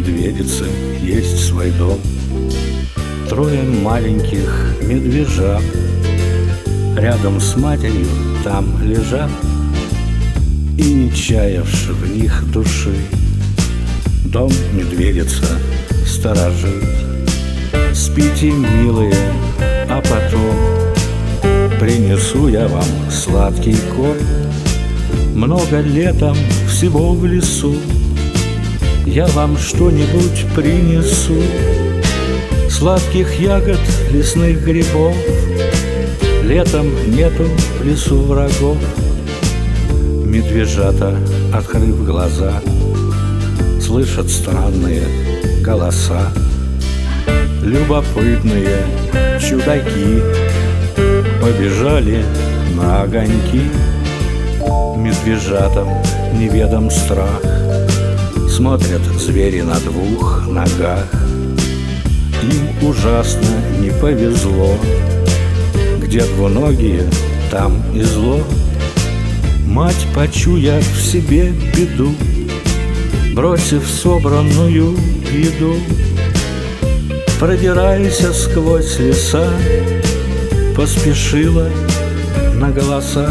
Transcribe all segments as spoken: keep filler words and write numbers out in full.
медведицы есть свой дом. Трое маленьких медвежат рядом с матерью там лежат, и не чаявши в них души, дом медведица сторожит. Спите, милые, а потом принесу я вам сладкий корм. Много летом всего в лесу я вам что-нибудь принесу. Сладких ягод, лесных грибов, летом нету в лесу врагов. Медвежата, открыв глаза, слышат странные голоса. Любопытные чудаки побежали на огоньки. Медвежатам неведом страх, смотрят звери на двух ногах. Им ужасно не повезло, где двуногие, там и зло. Мать, почуяв в себе беду, бросив собранную еду, продираясь сквозь леса, поспешила на голоса.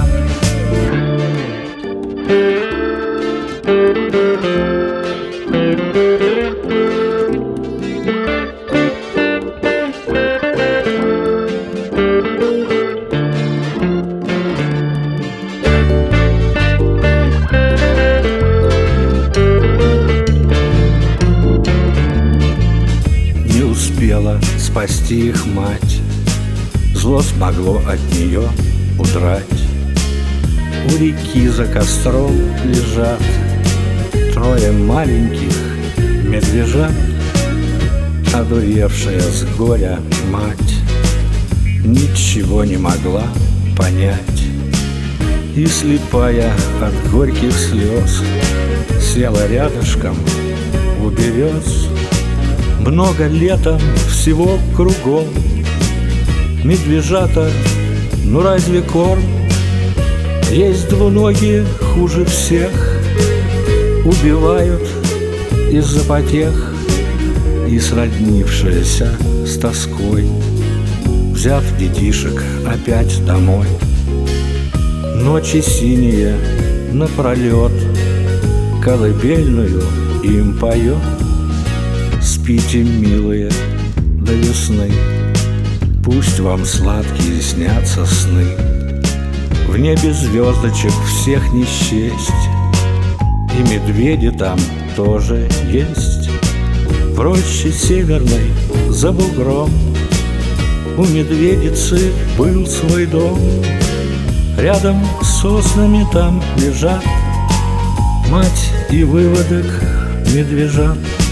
Не успела спасти их мать, зло смогло от нее удрать. У реки за костром лежат трое маленьких медвежат. Одуревшая с горя мать ничего не могла понять, и слепая от горьких слез села рядышком у берез. Много летом всего кругом медвежата, ну разве корм? Есть двуногие хуже всех, убивают из-за потех. И сроднившаяся с тоской, взяв детишек опять домой, ночи синие напролет колыбельную им поет. Спите, милые, до весны, пусть вам сладкие снятся сны. В небе звездочек всех не счесть, и медведи там тоже есть. В роще северной за бугром у медведицы был свой дом. Рядом с соснами там лежат мать и выводок медвежат.